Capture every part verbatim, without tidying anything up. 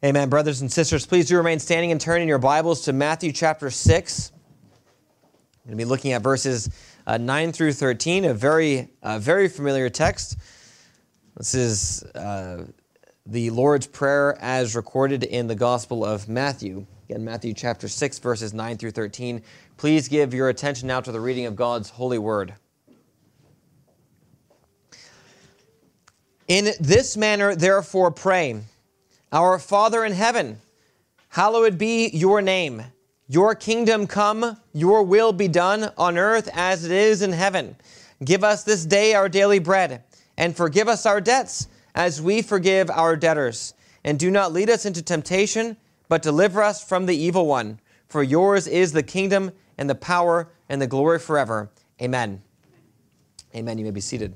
Amen. Brothers and sisters, please do remain standing and turn in your Bibles to Matthew chapter six. I'm going to be looking at verses uh, nine through thirteen, a very, uh, very familiar text. This is uh, the Lord's Prayer as recorded in the Gospel of Matthew. Again, Matthew chapter six, verses nine through thirteen. Please give your attention now to the reading of God's holy word. In this manner, therefore, pray. Our Father in heaven, hallowed be your name. Your kingdom come, your will be done on earth as it is in heaven. Give us this day our daily bread, and forgive us our debts as we forgive our debtors. And do not lead us into temptation, but deliver us from the evil one. For yours is the kingdom and the power and the glory forever. Amen. Amen. You may be seated.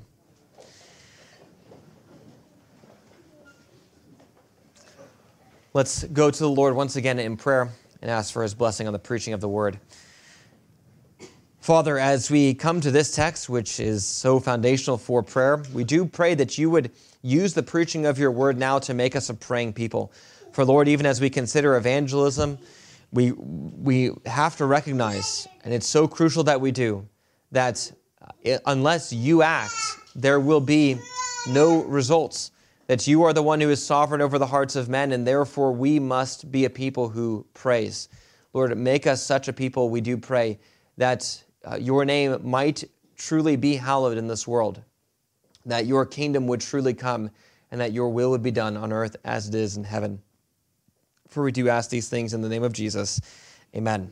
Let's go to the Lord once again in prayer and ask for his blessing on the preaching of the word. Father, as we come to this text, which is so foundational for prayer, we do pray that you would use the preaching of your word now to make us a praying people. For Lord, even as we consider evangelism, we we have to recognize, and it's so crucial that we do, that unless you act, there will be no results. That you are the one who is sovereign over the hearts of men, and therefore we must be a people who praise. Lord, make us such a people, we do pray, that uh, your name might truly be hallowed in this world, that your kingdom would truly come, and that your will would be done on earth as it is in heaven. For we do ask these things in the name of Jesus. Amen.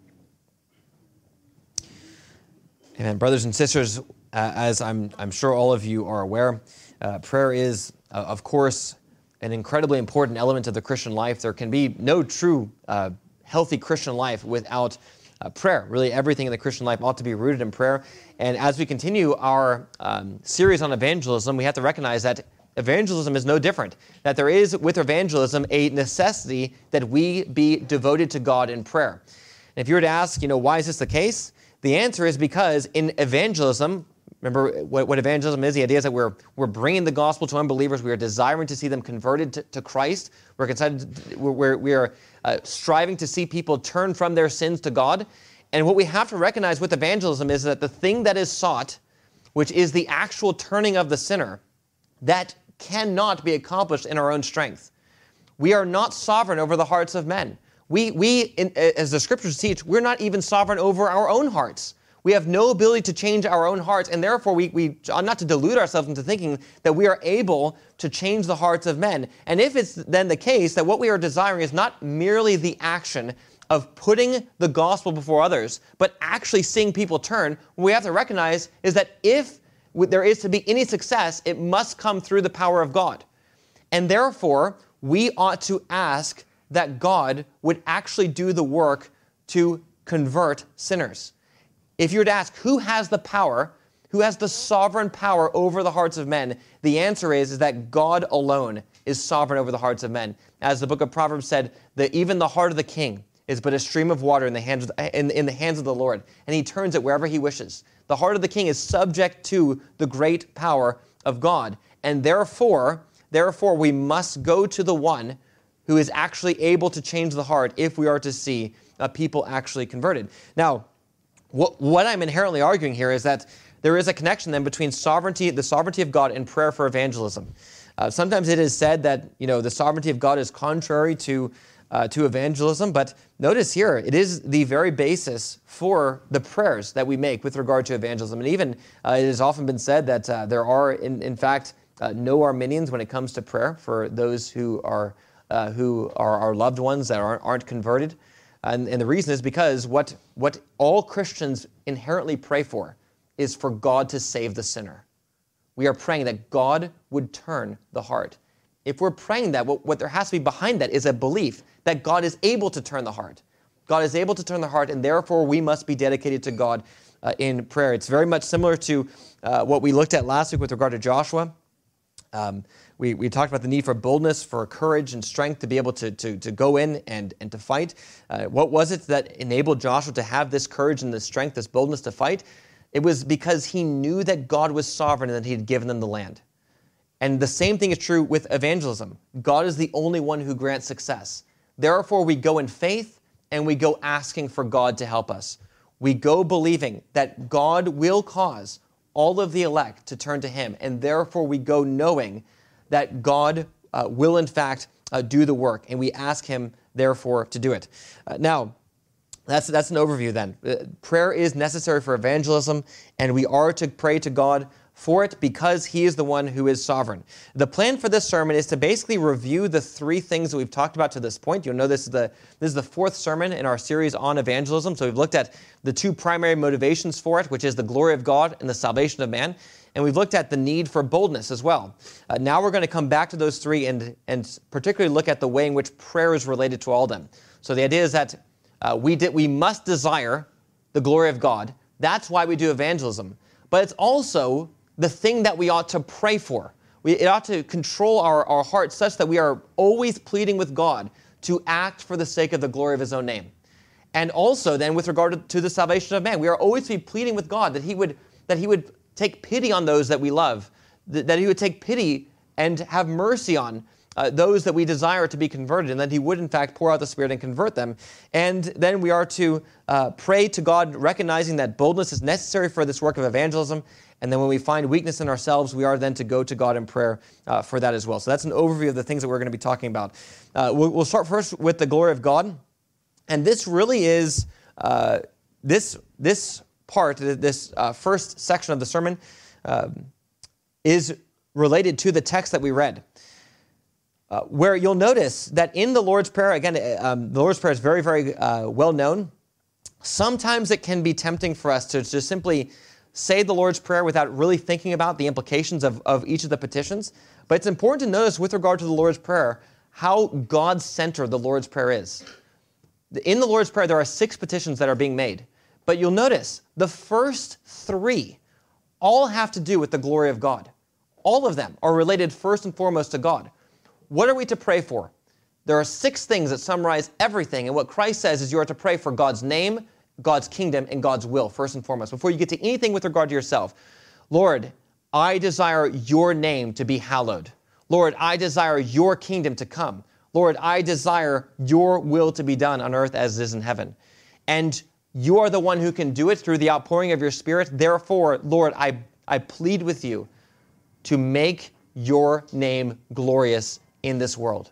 Amen. Brothers and sisters, uh, as I'm, I'm sure all of you are aware, uh, prayer is Uh, of course, an incredibly important element of the Christian life. There can be no true, uh, healthy Christian life without uh, prayer. Really, everything in the Christian life ought to be rooted in prayer. And as we continue our um, series on evangelism, we have to recognize that evangelism is no different. That there is, with evangelism, a necessity that we be devoted to God in prayer. And if you were to ask, you know, why is this the case? The answer is because in evangelism, remember what, what evangelism is? The idea is that we're we're bringing the gospel to unbelievers. We are desiring to see them converted to, to Christ. We're excited. To, we're we are uh, striving to see people turn from their sins to God. And what we have to recognize with evangelism is that the thing that is sought, which is the actual turning of the sinner, that cannot be accomplished in our own strength. We are not sovereign over the hearts of men. We we in, as the scriptures teach, we're not even sovereign over our own hearts. We have no ability to change our own hearts, and therefore we, we ought not to delude ourselves into thinking that we are able to change the hearts of men. And if it's then the case that what we are desiring is not merely the action of putting the gospel before others, but actually seeing people turn, what we have to recognize is that if there is to be any success, it must come through the power of God. And therefore, we ought to ask that God would actually do the work to convert sinners. If you were to ask who has the power, who has the sovereign power over the hearts of men, the answer is, is that God alone is sovereign over the hearts of men. As the book of Proverbs said, that even the heart of the king is but a stream of water in the hands of the, in, in the hands of the Lord, and he turns it wherever he wishes. The heart of the king is subject to the great power of God, and therefore, therefore we must go to the one who is actually able to change the heart if we are to see uh, people actually converted. Now, What, what I'm inherently arguing here is that there is a connection then between sovereignty, the sovereignty of God, and prayer for evangelism. Uh, sometimes it is said that, you know, the sovereignty of God is contrary to uh, to evangelism, but notice here, it is the very basis for the prayers that we make with regard to evangelism. And even uh, it has often been said that uh, there are, in, in fact, uh, no Arminians when it comes to prayer for those who are uh, who are our loved ones that aren't, aren't converted. And, and the reason is because what, what all Christians inherently pray for is for God to save the sinner. We are praying that God would turn the heart. If we're praying that, what, what there has to be behind that is a belief that God is able to turn the heart. God is able to turn the heart, and therefore we must be dedicated to God uh, in prayer. It's very much similar to uh, what we looked at last week with regard to Joshua. Um, we, we talked about the need for boldness, for courage and strength to be able to, to, to go in and, and to fight. Uh, what was it that enabled Joshua to have this courage and this strength, this boldness to fight? It was because he knew that God was sovereign and that he had given them the land. And the same thing is true with evangelism. God is the only one who grants success. Therefore, we go in faith and we go asking for God to help us. We go believing that God will cause all of the elect to turn to him, and therefore we go knowing that God uh, will in fact uh, do the work, and we ask him therefore to do it. Uh, now, that's, that's an overview then. Uh, prayer is necessary for evangelism, and we are to pray to God for it because he is the one who is sovereign. The plan for this sermon is to basically review the three things that we've talked about to this point. You'll know this is the this is the fourth sermon in our series on evangelism. So we've looked at the two primary motivations for it, which is the glory of God and the salvation of man. And we've looked at the need for boldness as well. Uh, now we're going to come back to those three and, and particularly look at the way in which prayer is related to all of them. So the idea is that uh, we, did, we must desire the glory of God. That's why we do evangelism. But it's also the thing that we ought to pray for. We, it ought to control our, our hearts such that we are always pleading with God to act for the sake of the glory of his own name. And also then with regard to, to the salvation of man, we are always to be pleading with God that he would, that he would take pity on those that we love, that, that he would take pity and have mercy on uh, those that we desire to be converted, and that he would in fact pour out the Spirit and convert them. And then we are to uh, pray to God, recognizing that boldness is necessary for this work of evangelism. And then when we find weakness in ourselves, we are then to go to God in prayer uh, for that as well. So that's an overview of the things that we're going to be talking about. Uh, we'll, we'll start first with the glory of God. And this really is, uh, this, this part, this uh, first section of the sermon uh, is related to the text that we read. Uh, where you'll notice that in the Lord's Prayer, again, um, the Lord's Prayer is very, very uh, well known. Sometimes it can be tempting for us to just simply say the Lord's Prayer without really thinking about the implications of, of each of the petitions. But it's important to notice with regard to the Lord's Prayer how God-centered the Lord's Prayer is. In the Lord's Prayer, there are six petitions that are being made. But you'll notice the first three all have to do with the glory of God. All of them are related first and foremost to God. What are we to pray for? There are six things that summarize everything, and what Christ says is you are to pray for God's name, God's kingdom, and God's will, first and foremost. Before you get to anything with regard to yourself, Lord, I desire your name to be hallowed. Lord, I desire your kingdom to come. Lord, I desire your will to be done on earth as it is in heaven. And you are the one who can do it through the outpouring of your Spirit. Therefore, Lord, I, I plead with you to make your name glorious in this world.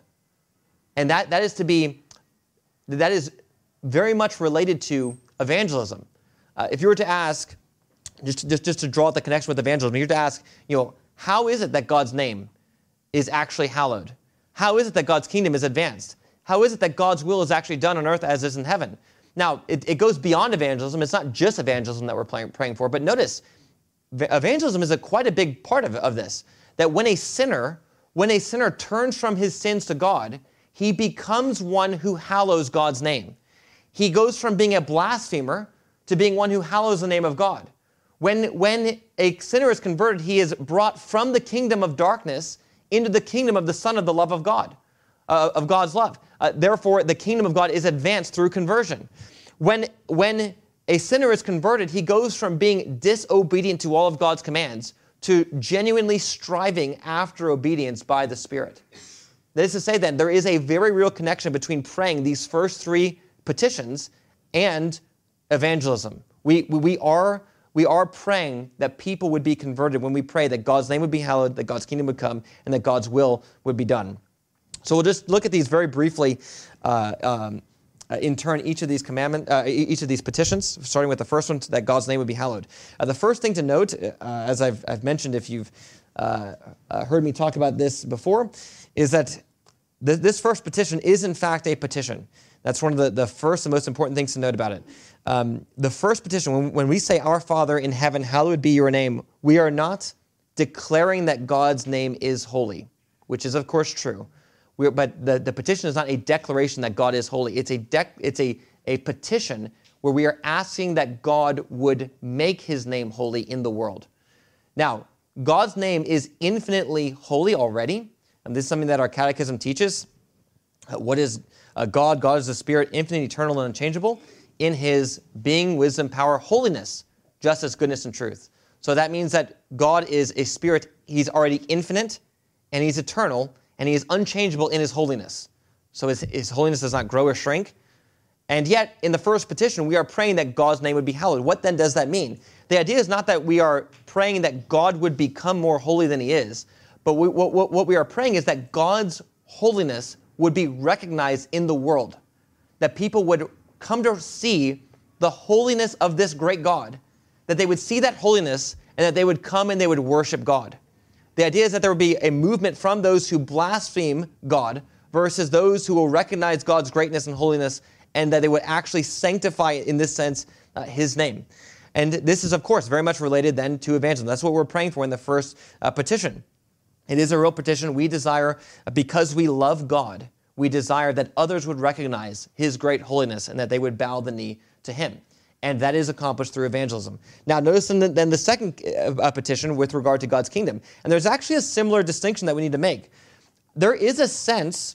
And that, that is to be, that is very much related to evangelism. Uh, if you were to ask, just, just, just to draw out the connection with evangelism, you were to ask, you know, how is it that God's name is actually hallowed? How is it that God's kingdom is advanced? How is it that God's will is actually done on earth as is in heaven? Now, it, it goes beyond evangelism. It's not just evangelism that we're praying, praying for, but notice, evangelism is a, quite a big part of, of this. That when a sinner, when a sinner turns from his sins to God, he becomes one who hallows God's name. He goes from being a blasphemer to being one who hallows the name of God. When, when a sinner is converted, he is brought from the kingdom of darkness into the kingdom of the Son of the love of God, uh, of God's love. Uh, therefore, the kingdom of God is advanced through conversion. When, when a sinner is converted, he goes from being disobedient to all of God's commands to genuinely striving after obedience by the Spirit. That is to say then, there is a very real connection between praying these first three petitions and evangelism. We, we, are, we are praying that people would be converted when we pray that God's name would be hallowed, that God's kingdom would come, and that God's will would be done. So we'll just look at these very briefly uh, um, Uh, in turn, each of these commandment, uh, each of these petitions, starting with the first one, that God's name would be hallowed. Uh, the first thing to note, uh, as I've, I've mentioned, if you've uh, uh, heard me talk about this before, is that th- this first petition is in fact a petition. That's one of the, the first and most important things to note about it. Um, the first petition, when, when we say, "Our Father in heaven, hallowed be your name," we are not declaring that God's name is holy, which is of course true. We're, but the, the petition is not a declaration that God is holy. It's a dec, it's a, a petition where we are asking that God would make his name holy in the world. Now, God's name is infinitely holy already, and this is something that our catechism teaches. Uh, what is uh, God? God is a spirit, infinite, eternal, and unchangeable in his being, wisdom, power, holiness, justice, goodness, and truth. So that means that God is a spirit. He's already infinite. and he's eternal, and he is unchangeable in his holiness. So his, his holiness does not grow or shrink. And yet, in the first petition, we are praying that God's name would be hallowed. What then does that mean? The idea is not that we are praying that God would become more holy than he is, but we, what, what we are praying is that God's holiness would be recognized in the world, that people would come to see the holiness of this great God, that they would see that holiness and that they would come and they would worship God. The idea is that there would be a movement from those who blaspheme God versus those who will recognize God's greatness and holiness, and that they would actually sanctify, in this sense, uh, his name. And this is, of course, very much related then to evangelism. That's what we're praying for in the first uh, petition. It is a real petition. We desire, because we love God, we desire that others would recognize his great holiness and that they would bow the knee to him. And that is accomplished through evangelism. Now, notice then the, then the second uh, petition with regard to God's kingdom. And there's actually a similar distinction that we need to make. There is a sense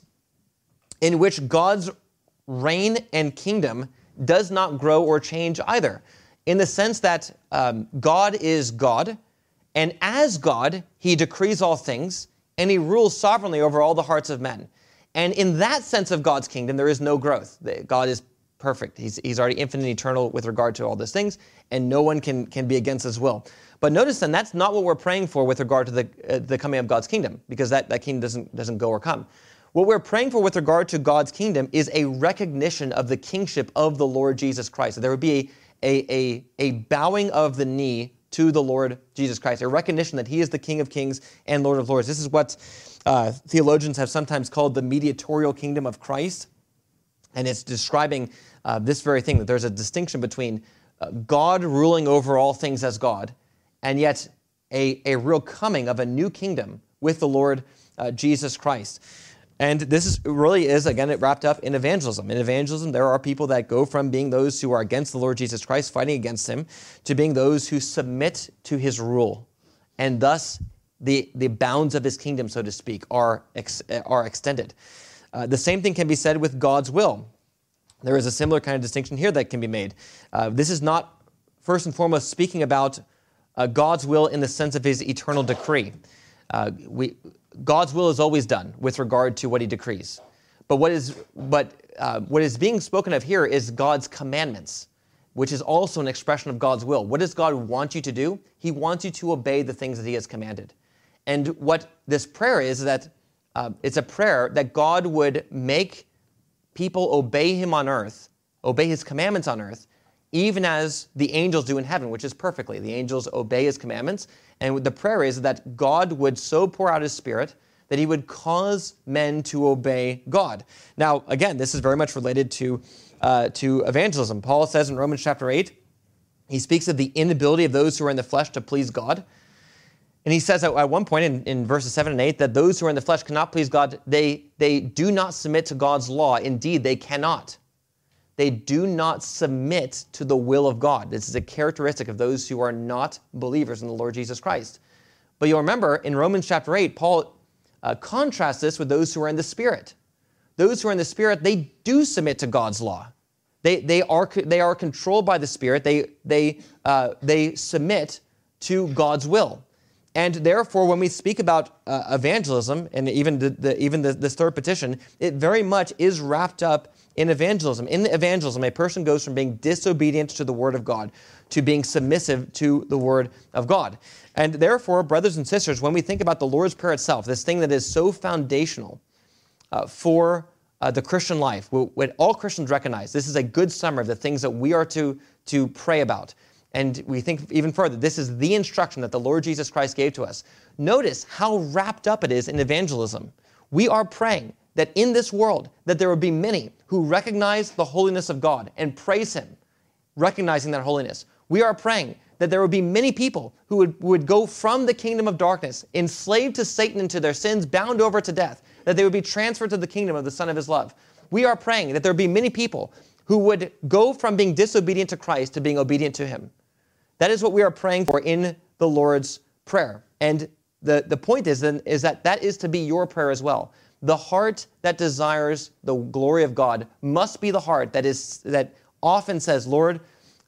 in which God's reign and kingdom does not grow or change either, in the sense that um, God is God, and as God, he decrees all things, and he rules sovereignly over all the hearts of men. And in that sense of God's kingdom, there is no growth. God is perfect. He's, he's already infinite and eternal with regard to all those things, and no one can, can be against his will. But notice then, that's not what we're praying for with regard to the, uh, the coming of God's kingdom, because that, that kingdom doesn't, doesn't go or come. What we're praying for with regard to God's kingdom is a recognition of the kingship of the Lord Jesus Christ. There would be a, a, a bowing of the knee to the Lord Jesus Christ, a recognition that he is the King of kings and Lord of lords. This is what uh, theologians have sometimes called the mediatorial kingdom of Christ. And it's describing uh, this very thing, that there's a distinction between uh, God ruling over all things as God, and yet a, a real coming of a new kingdom with the Lord uh, Jesus Christ. And this is really is, again, it wrapped up in evangelism. In evangelism, there are people that go from being those who are against the Lord Jesus Christ, fighting against him, to being those who submit to his rule. And thus, the, the bounds of his kingdom, so to speak, are, ex, are extended. Uh, the same thing can be said with God's will. There is a similar kind of distinction here that can be made. Uh, this is not, first and foremost, speaking about uh, God's will in the sense of his eternal decree. Uh, we... God's will is always done with regard to what he decrees. But what is but uh, what is being spoken of here is God's commandments, which is also an expression of God's will. What does God want you to do? He wants you to obey the things that he has commanded. And what this prayer is, is that uh, it's a prayer that God would make people obey him on earth, obey his commandments on earth, even as the angels do in heaven, which is perfectly. The angels obey his commandments. And the prayer is that God would so pour out his Spirit that he would cause men to obey God. Now, again, this is very much related to, uh, to evangelism. Paul says in Romans chapter eight, he speaks of the inability of those who are in the flesh to please God. And he says at one point in, in verses seven and eight that those who are in the flesh cannot please God. They, they do not submit to God's law. Indeed, they cannot. They do not submit to the will of God. This is a characteristic of those who are not believers in the Lord Jesus Christ. But you'll remember in Romans chapter eight, Paul uh, contrasts this with those who are in the Spirit. Those who are in the Spirit, they do submit to God's law. They, they, are, they are controlled by the Spirit. They, they, uh, they submit to God's will. And therefore, when we speak about uh, evangelism, and even, the, the, even the, this third petition, it very much is wrapped up in evangelism. In evangelism, a person goes from being disobedient to the Word of God to being submissive to the Word of God. And therefore, brothers and sisters, when we think about the Lord's Prayer itself, this thing that is so foundational uh, for uh, the Christian life, what all Christians recognize, this is a good summary of the things that we are to, to pray about. And we think even further, this is the instruction that the Lord Jesus Christ gave to us. Notice how wrapped up it is in evangelism. We are praying that in this world, that there would be many who recognize the holiness of God and praise him, recognizing that holiness. We are praying that there would be many people who would, would go from the kingdom of darkness, enslaved to Satan and to their sins, bound over to death, that they would be transferred to the kingdom of the Son of his love. We are praying that there would be many people who would go from being disobedient to Christ to being obedient to him. That is what we are praying for in the Lord's Prayer. And the, the point is, then, is that that is to be your prayer as well. The heart that desires the glory of God must be the heart that is that often says, Lord,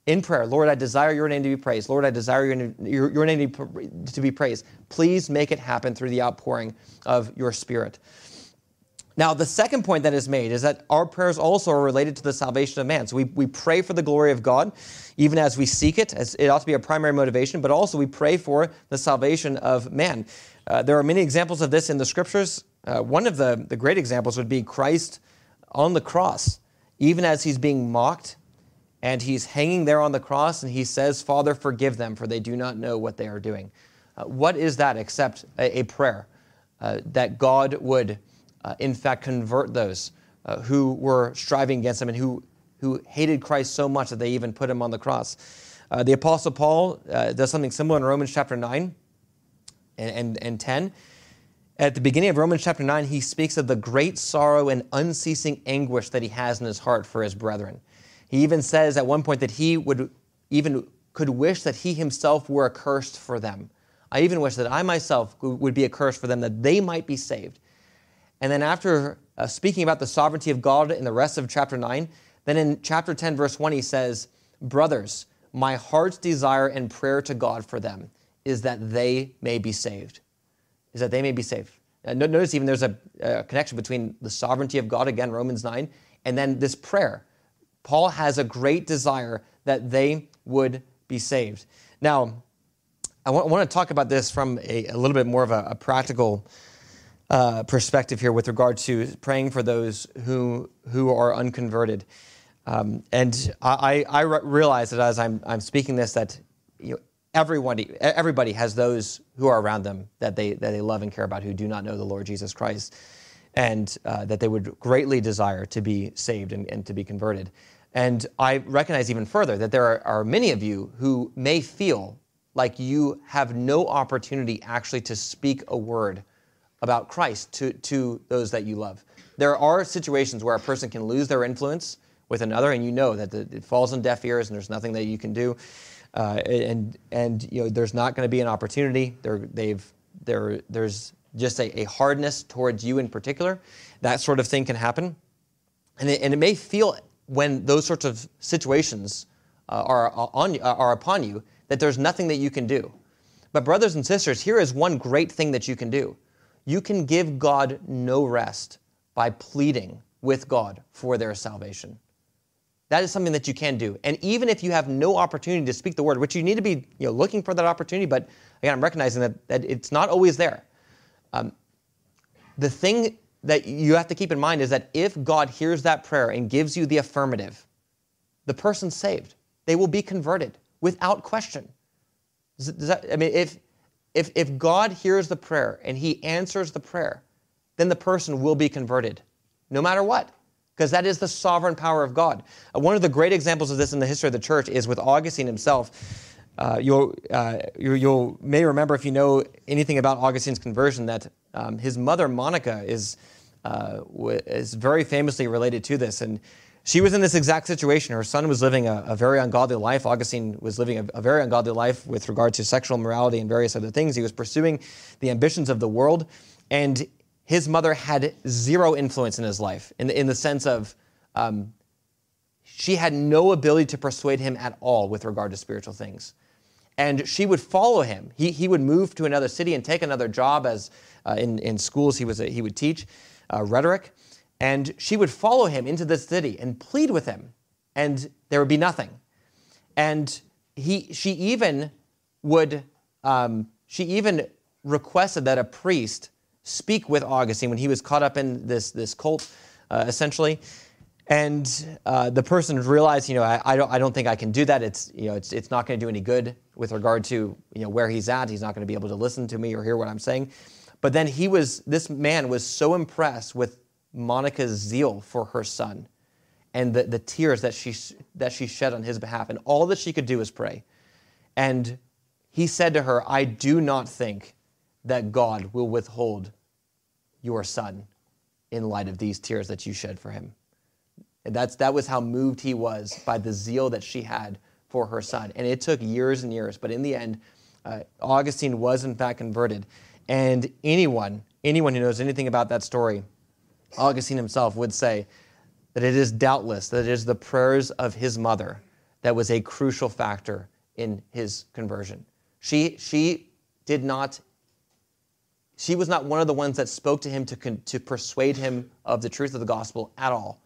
in prayer, Lord, I desire your name to be praised. Lord, I desire your, your, your name to be, to be praised. Please make it happen through the outpouring of your Spirit. Now, the second point that is made is that our prayers also are related to the salvation of man. So we, we pray for the glory of God, even as we seek it, as it ought to be a primary motivation, but also we pray for the salvation of man. Uh, there are many examples of this in the Scriptures. Uh, one of the, the great examples would be Christ on the cross, even as he's being mocked, and he's hanging there on the cross, and he says, Father, forgive them, for they do not know what they are doing. Uh, what is that except a, a prayer uh, that God would Uh, in fact, convert those uh, who were striving against him and who, who hated Christ so much that they even put him on the cross. Uh, the Apostle Paul uh, does something similar in Romans chapter nine and, and, and ten. At the beginning of Romans chapter nine, he speaks of the great sorrow and unceasing anguish that he has in his heart for his brethren. He even says at one point that he would even could wish that he himself were accursed for them. I even wish that I myself would be accursed for them, that they might be saved. And then after uh, speaking about the sovereignty of God in the rest of chapter nine, then in chapter ten, verse one, he says, Brothers, my heart's desire and prayer to God for them is that they may be saved. Is that they may be saved. Uh, notice even there's a, a connection between the sovereignty of God, again, Romans nine, and then this prayer. Paul has a great desire that they would be saved. Now, I want, I want to talk about this from a, a little bit more of a, a practical Uh, perspective here with regard to praying for those who who are unconverted, um, and I, I realize that as I'm I'm speaking this that you know everybody everybody has those who are around them that they that they love and care about who do not know the Lord Jesus Christ, and uh, that they would greatly desire to be saved and, and to be converted. And I recognize even further that there are, are many of you who may feel like you have no opportunity actually to speak a word about Christ to, to those that you love. There are situations where a person can lose their influence with another, and you know that the, it falls on deaf ears, and there's nothing that you can do, uh, and and you know there's not going to be an opportunity. There they've there there's just a, a hardness towards you in particular. That sort of thing can happen, and it, and it may feel when those sorts of situations uh, are on are upon you that there's nothing that you can do. But brothers and sisters, here is one great thing that you can do. You can give God no rest by pleading with God for their salvation. That is something that you can do. And even if you have no opportunity to speak the word, which you need to be you know, looking for that opportunity, but again, I'm recognizing that, that it's not always there. Um, the thing that you have to keep in mind is that if God hears that prayer and gives you the affirmative, the person's saved. They will be converted without question. Does, does that, I mean, if... If, if God hears the prayer and he answers the prayer, then the person will be converted, no matter what, because that is the sovereign power of God. Uh, one of the great examples of this in the history of the church is with Augustine himself. Uh, you'll, uh, you you'll may remember, if you know anything about Augustine's conversion, that um, his mother, Monica, is, uh, w- is very famously related to this. And she was in this exact situation. Her son was living a, a very ungodly life. Augustine was living a, a very ungodly life with regard to sexual morality and various other things. He was pursuing the ambitions of the world, and his mother had zero influence in his life, in the, in the sense of um, she had no ability to persuade him at all with regard to spiritual things. And she would follow him. He, he would move to another city and take another job as uh, in, in schools he, was a, he would teach uh, rhetoric. And she would follow him into the city and plead with him, and there would be nothing. And he, she even would, um, she even requested that a priest speak with Augustine when he was caught up in this this cult, uh, essentially. And uh, the person realized, you know, I, I don't, I don't think I can do that. It's, you know, it's, it's not going to do any good with regard to, you know, where he's at. He's not going to be able to listen to me or hear what I'm saying. But then he was, this man was so impressed with Monica's zeal for her son and the, the tears that she that she shed on his behalf. And all that she could do was pray. And he said to her, I do not think that God will withhold your son in light of these tears that you shed for him. And that's that was how moved he was by the zeal that she had for her son. And it took years and years, but in the end, uh, Augustine was in fact converted. And anyone, anyone who knows anything about that story, Augustine himself would say that it is doubtless that it is the prayers of his mother that was a crucial factor in his conversion. She, she did not, she was not one of the ones that spoke to him to, con, to persuade him of the truth of the gospel at all.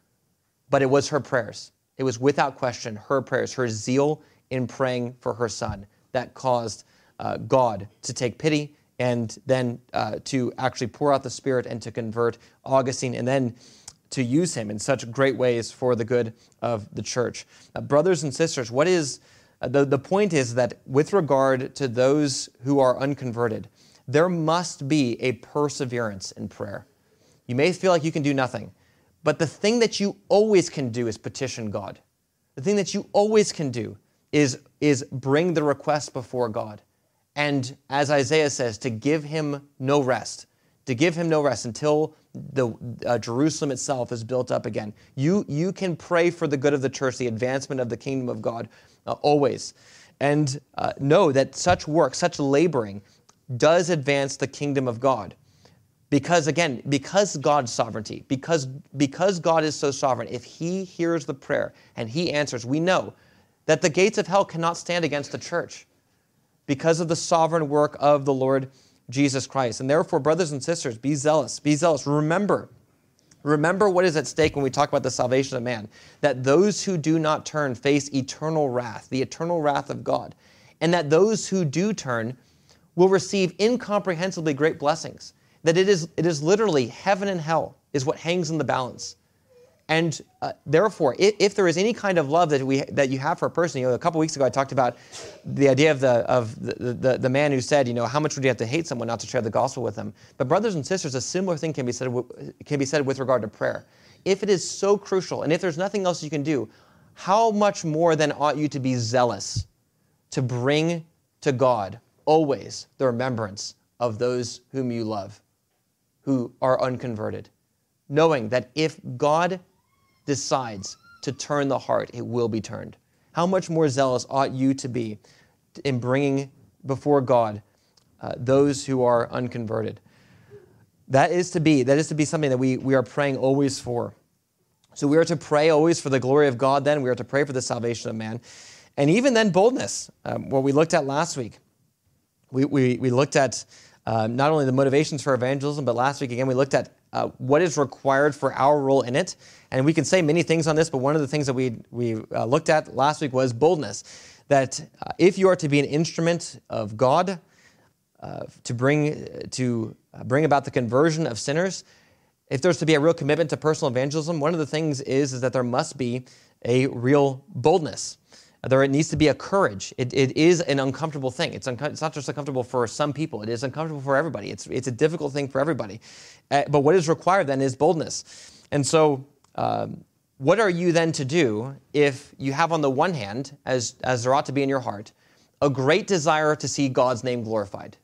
But it was her prayers. It was without question her prayers, her zeal in praying for her son that caused uh, God to take pity and then uh, to actually pour out the Spirit and to convert Augustine and then to use him in such great ways for the good of the church. Uh, brothers and sisters, what is uh, the, the point is that with regard to those who are unconverted, there must be a perseverance in prayer. You may feel like you can do nothing, but the thing that you always can do is petition God. The thing that you always can do is, is bring the request before God. And as Isaiah says, to give him no rest, to give him no rest until the uh, Jerusalem itself is built up again. You, you can pray for the good of the church, the advancement of the kingdom of God, uh, always. And uh, know that such work, such laboring, does advance the kingdom of God. Because again, because God's sovereignty, because, because God is so sovereign, if he hears the prayer and he answers, we know that the gates of hell cannot stand against the church because of the sovereign work of the Lord Jesus Christ. And therefore, brothers and sisters, be zealous, be zealous. Remember, remember what is at stake when we talk about the salvation of man, that those who do not turn face eternal wrath, the eternal wrath of God, and that those who do turn will receive incomprehensibly great blessings. That it is, it is literally heaven and hell is what hangs in the balance. And uh, therefore, if, if there is any kind of love that we that you have for a person, you know, a couple weeks ago I talked about the idea of the of the, the, the man who said, you know, how much would you have to hate someone not to share the gospel with them? But brothers and sisters, a similar thing can be said can be said with regard to prayer. If it is so crucial, and if there's nothing else you can do, how much more then ought you to be zealous to bring to God always the remembrance of those whom you love, who are unconverted, knowing that if God decides to turn the heart, it will be turned. How much more zealous ought you to be in bringing before God uh, those who are unconverted? That is to be, that is to be something that we, we are praying always for. So we are to pray always for the glory of God then. We are to pray for the salvation of man. And even then boldness, um, what we looked at last week. We, we, we looked at um, not only the motivations for evangelism, but last week again we looked at Uh, what is required for our role in it. And we can say many things on this, but one of the things that we, we uh, looked at last week was boldness. That uh, if you are to be an instrument of God uh, to bring to uh, bring about the conversion of sinners, if there's to be a real commitment to personal evangelism, one of the things is, is that there must be a real boldness. There needs to be a courage. It, it is an uncomfortable thing. It's, unco- it's not just uncomfortable for some people. It is uncomfortable for everybody. It's, it's a difficult thing for everybody. Uh, but what is required then is boldness. And so um, what are you then to do if you have on the one hand, as, as there ought to be in your heart, a great desire to see God's name glorified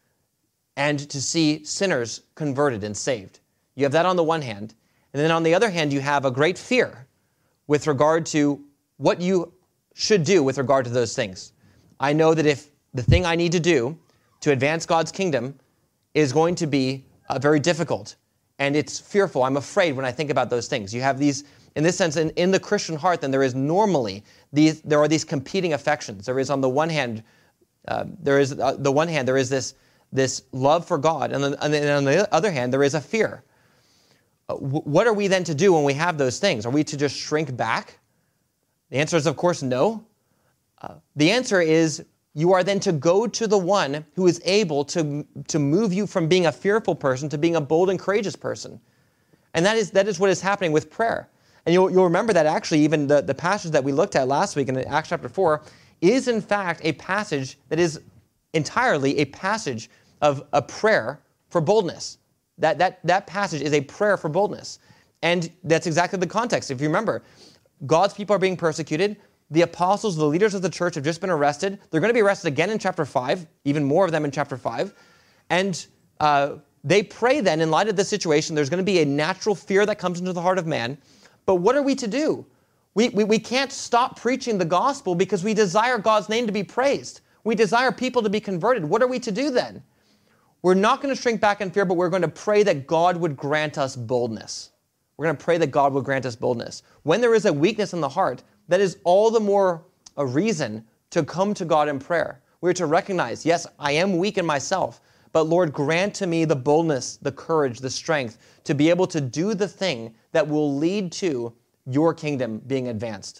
and to see sinners converted and saved? You have that on the one hand. And then on the other hand, you have a great fear with regard to what you should do with regard to those things. I know that if the thing I need to do to advance God's kingdom is going to be uh, very difficult, and it's fearful, I'm afraid when I think about those things. You have these, in this sense, in, in the Christian heart, then there is normally, these, there are these competing affections. There is on the one hand, uh, there is uh, the one hand, there is this, this love for God, and then, and then on the other hand, there is a fear. Uh, w- what are we then to do when we have those things? Are we to just shrink back? The answer is, of course, no. Uh, the answer is you are then to go to the one who is able to, to move you from being a fearful person to being a bold and courageous person. And that is, that is what is happening with prayer. And you'll, you'll remember that actually even the, the passage that we looked at last week in Acts chapter four is in fact a passage that is entirely a passage of a prayer for boldness. That, that, that passage is a prayer for boldness. And that's exactly the context. If you remember, God's people are being persecuted. The apostles, the leaders of the church have just been arrested. They're going to be arrested again in chapter five, even more of them in chapter five. And uh, they pray then, in light of this situation, there's going to be a natural fear that comes into the heart of man. But what are we to do? We, we, we can't stop preaching the gospel because we desire God's name to be praised. We desire people to be converted. What are we to do then? We're not going to shrink back in fear, but we're going to pray that God would grant us boldness. We're going to pray that God will grant us boldness. When there is a weakness in the heart, that is all the more a reason to come to God in prayer. We're to recognize, yes, I am weak in myself, but Lord, grant to me the boldness, the courage, the strength to be able to do the thing that will lead to your kingdom being advanced.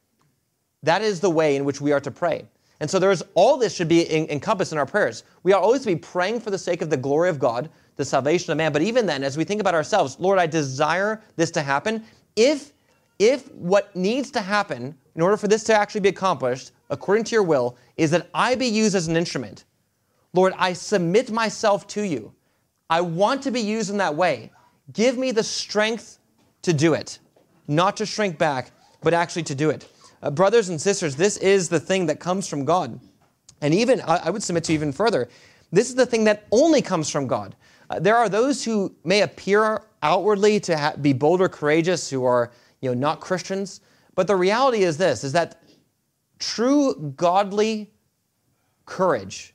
That is the way in which we are to pray. And so there's all this should be in, encompassed in our prayers. We are always to be praying for the sake of the glory of God, the salvation of man. But even then, as we think about ourselves, Lord, I desire this to happen. If, if what needs to happen in order for this to actually be accomplished, according to your will, is that I be used as an instrument, Lord, I submit myself to you. I want to be used in that way. Give me the strength to do it, not to shrink back, but actually to do it. Uh, brothers and sisters, this is the thing that comes from God. And even, I, I would submit to you even further, this is the thing that only comes from God. Uh, there are those who may appear outwardly to ha- be bold or courageous who are, you know, not Christians. But the reality is this, is that true godly courage,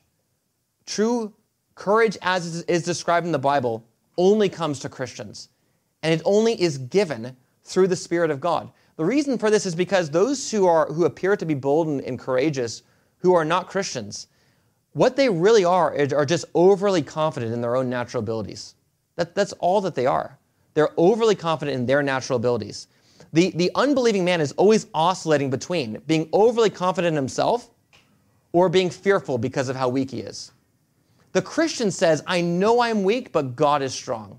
true courage as is described in the Bible, only comes to Christians. And it only is given through the Spirit of God. The reason for this is because those who are who appear to be bold and, and courageous, who are not Christians, what they really are are just overly confident in their own natural abilities. That, that's all that they are. They're overly confident in their natural abilities. The, the unbelieving man is always oscillating between being overly confident in himself or being fearful because of how weak he is. The Christian says, I know I'm weak, but God is strong,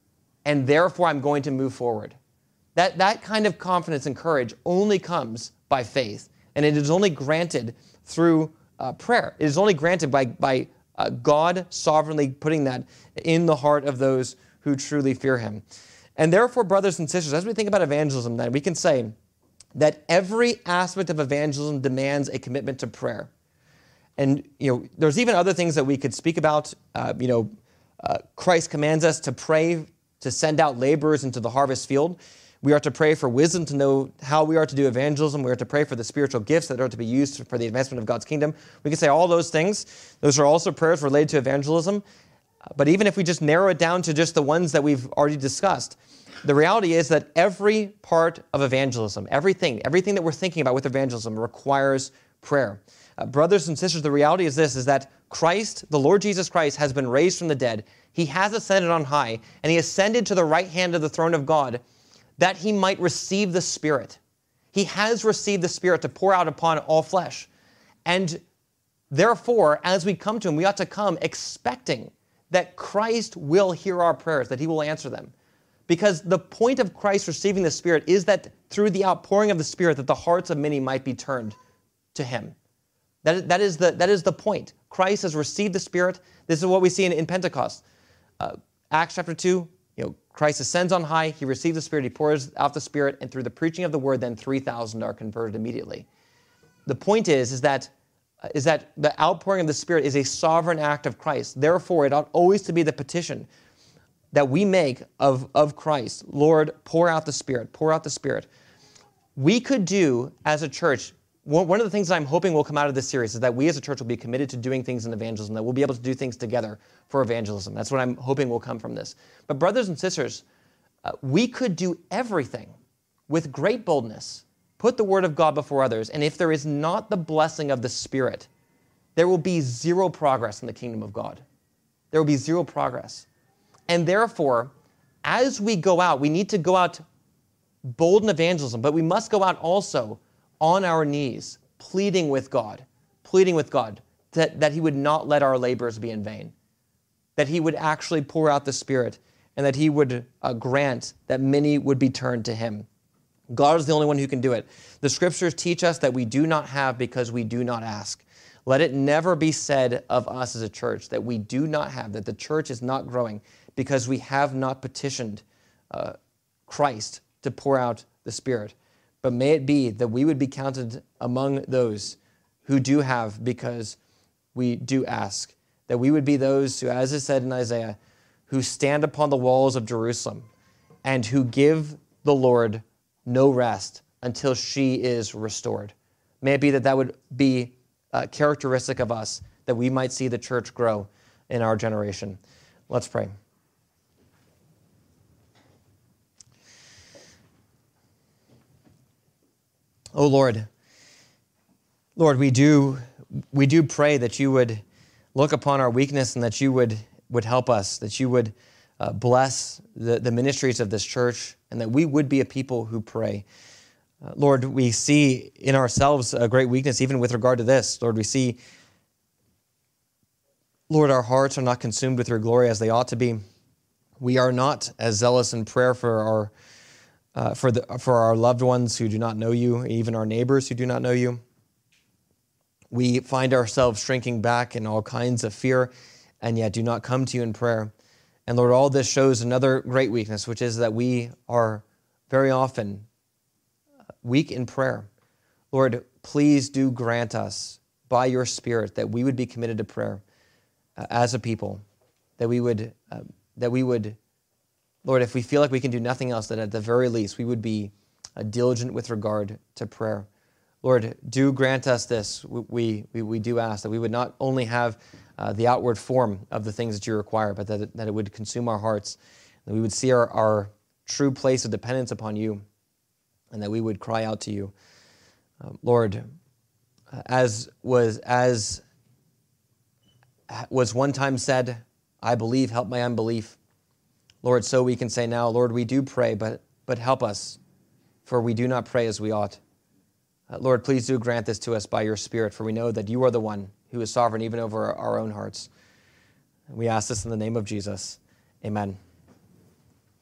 and therefore I'm going to move forward. That, that kind of confidence and courage only comes by faith, and it is only granted through uh, prayer. It is only granted by, by uh, God sovereignly putting that in the heart of those who truly fear him. And therefore, brothers and sisters, as we think about evangelism, then we can say that every aspect of evangelism demands a commitment to prayer. And, you know, there's even other things that we could speak about. Uh, you know, uh, Christ commands us to pray, to send out laborers into the harvest field. We are to pray for wisdom to know how we are to do evangelism. We are to pray for the spiritual gifts that are to be used for the advancement of God's kingdom. We can say all those things. Those are also prayers related to evangelism. But even if we just narrow it down to just the ones that we've already discussed, the reality is that every part of evangelism, everything, everything that we're thinking about with evangelism requires prayer. Uh, brothers and sisters, the reality is this, is that Christ, the Lord Jesus Christ, has been raised from the dead. He has ascended on high, and he ascended to the right hand of the throne of God that he might receive the Spirit. He has received the Spirit to pour out upon all flesh. And therefore, as we come to him, we ought to come expecting that Christ will hear our prayers, that he will answer them. Because the point of Christ receiving the Spirit is that through the outpouring of the Spirit, that the hearts of many might be turned to him. That is, that is, the, that is the point. Christ has received the Spirit. This is what we see in, in Pentecost. Uh, Acts chapter two, you know, Christ ascends on high, he receives the Spirit, he pours out the Spirit, and through the preaching of the word, then three thousand are converted immediately. The point is, is that, uh, is that the outpouring of the Spirit is a sovereign act of Christ. Therefore, it ought always to be the petition that we make of, of Christ. Lord, pour out the Spirit, pour out the Spirit. We could do, as a church, one of the things that I'm hoping will come out of this series is that we as a church will be committed to doing things in evangelism, that we'll be able to do things together for evangelism. That's what I'm hoping will come from this. But brothers and sisters, uh, we could do everything with great boldness, put the word of God before others, and if there is not the blessing of the Spirit, there will be zero progress in the kingdom of God. There will be zero progress. And therefore, as we go out, we need to go out bold in evangelism, but we must go out also on our knees, pleading with God, pleading with God that, that he would not let our labors be in vain, that he would actually pour out the Spirit, and that he would uh, grant that many would be turned to him. God is the only one who can do it. The Scriptures teach us that we do not have because we do not ask. Let it never be said of us as a church that we do not have, that the church is not growing because we have not petitioned uh, Christ to pour out the Spirit. But may it be that we would be counted among those who do have because we do ask. That we would be those who, as is said in Isaiah, who stand upon the walls of Jerusalem and who give the Lord no rest until she is restored. May it be that that would be uh, characteristic of us, that we might see the church grow in our generation. Let's pray. Oh Lord, Lord, we do we do pray that you would look upon our weakness and that you would, would help us, that you would uh, bless the, the ministries of this church, and that we would be a people who pray. Uh, Lord, we see in ourselves a great weakness even with regard to this. Lord, we see, Lord, our hearts are not consumed with your glory as they ought to be. We are not as zealous in prayer for our uh, for the for our loved ones who do not know you, even our neighbors who do not know you. We find ourselves shrinking back in all kinds of fear, and yet do not come to you in prayer. And Lord, all this shows another great weakness, which is that we are very often weak in prayer. Lord, please do grant us by your Spirit that we would be committed to prayer uh, as a people, that we would, uh, that we would, Lord, if we feel like we can do nothing else, that at the very least we would be uh, diligent with regard to prayer. Lord, do grant us this. We, we, we do ask that we would not only have uh, the outward form of the things that you require, but that it, that it would consume our hearts, that we would see our, our true place of dependence upon you, and that we would cry out to you. Uh, Lord, as was, as was one time said, I believe, help my unbelief. Lord, so we can say now, Lord, we do pray, but, but help us, for we do not pray as we ought. Uh, Lord, please do grant this to us by your Spirit, for we know that you are the one who is sovereign even over our own hearts. We ask this in the name of Jesus. Amen.